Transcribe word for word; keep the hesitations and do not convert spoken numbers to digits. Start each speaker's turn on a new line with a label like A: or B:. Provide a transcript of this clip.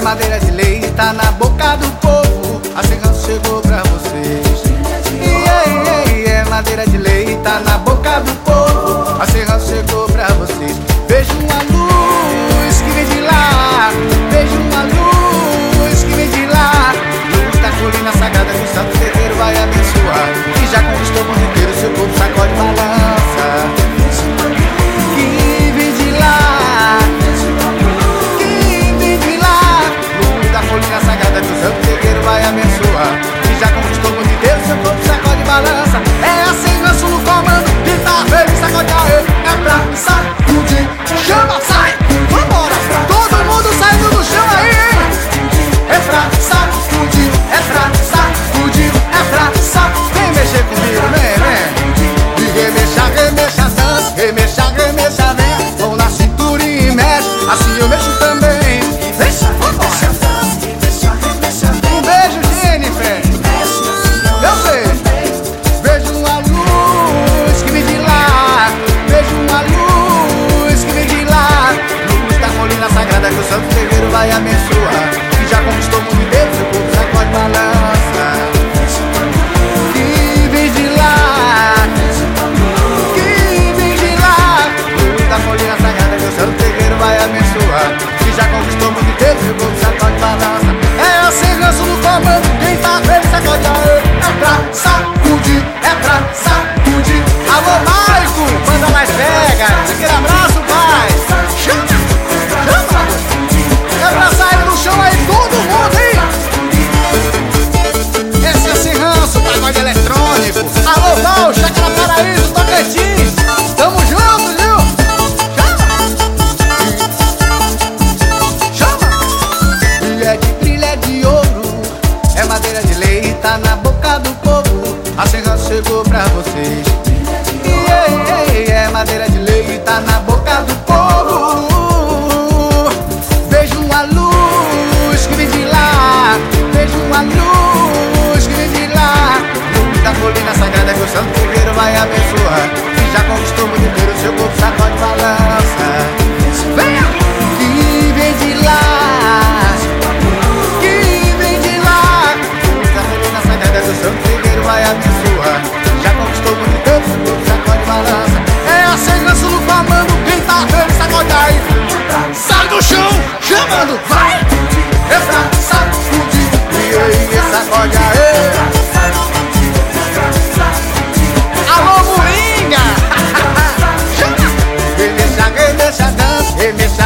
A: madeira de lei, tá na boca do povo. A Serranço chegou pra vocês. Yeah, yeah, é madeira de lei, tá na boca do povo. A Serranço chegou pra vocês. Vejo uma luz que vem de lá, vejo uma luz que vem de lá. Luz da colina sagrada que o santo terreiro vai abençoar. Que já conquistou o mundo inteiro, seu corpo sacode e balança. Que vem de lá, que vem de lá. Luz da colina sagrada que o santo terreiro vai abençoar. Que já conquistou o mundo inteiro, seu corpo sacode e balança. É a Serranço no comando, grita verde, sacode aê. É pra sacudir, chama, sai, vambora. Todo mundo saindo do chão aí, hein? É pra sacudir, é pra sacudir, é pra sacudir. Vem mexer comigo, vem, vem. E remexa, remexa, dança, remexa, remexa, vem. Mão na cintura e mexe, assim eu mexo também. Deixa, vambora. Um beijo, Jennifer. Eu sei. Vejo uma luz que vem de lá, vejo uma luz que vem de lá. Luz da colina sagrada que o santo terreiro vai abençoar. Que já conquistou o mundo inteiro, seu corpo sacode e balança. Que vem de lá, que vem de lá. Luz da colina sagrada que o santo terreiro vai abençoar. Que já conquistou o mundo inteiro, seu corpo sacode e balança. É a Serranço no comando, quem tá vendo sacode aê. É pra sacudir, é pra sacudir. Alô, Maico, manda mais pega. Aquele abraço, pai. Chama, chama. É pra sair no chão aí, todo mundo, hein? Esse é Serranço, pagode eletrônico. Alô, Val, Chácara Paraíso, Tocantins. Tamo junto, viu? Chama, chama. Brilha de brilha de ouro, é madeira de lei, tá na boca do povo. A Serranço chegou pra vocês. Yeah, yeah, yeah, é madeira de lei, tá na boca do povo. Vejo uma luz que vem de lá, vejo uma luz que vem de lá. Luz da colina sagrada que o santo terreiro vai abençoar. Que já conquistou o mundo inteiro, seu corpo sacode e balança. Venha! Que vem de lá, que vem de lá. Luz da colina sagrada que o santo terreiro vai abençoar. Já conquistou o mundo inteiro, seu corpo sacode e balança. É a Serranço no comando, quem tá vendo sacode aí. Sai do chão, chamando, vai! É pra sacudir, e aí, sacode aê. Alô, Moringa! Chama! Remexa, remexa, dança, remexa,